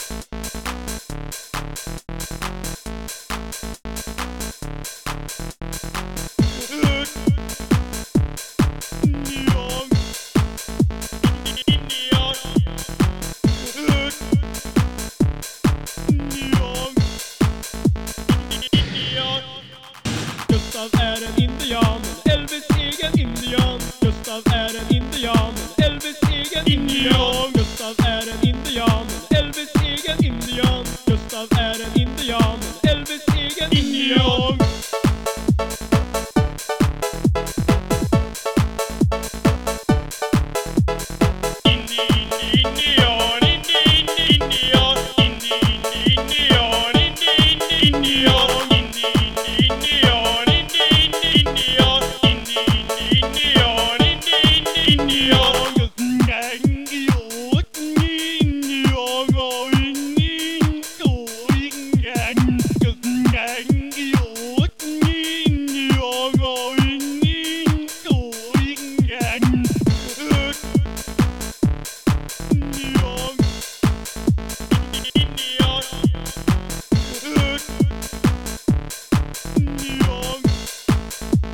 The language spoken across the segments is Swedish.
Gustav är en indian, Elvis egen indian. Gustav är en indian, Elvis egen indian. Gustav är en indian, Elvis egen indian. Gustav är en indian, Elvis egen indian.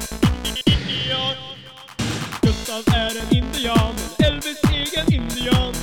Gustav är en indian, Elvis egen indian.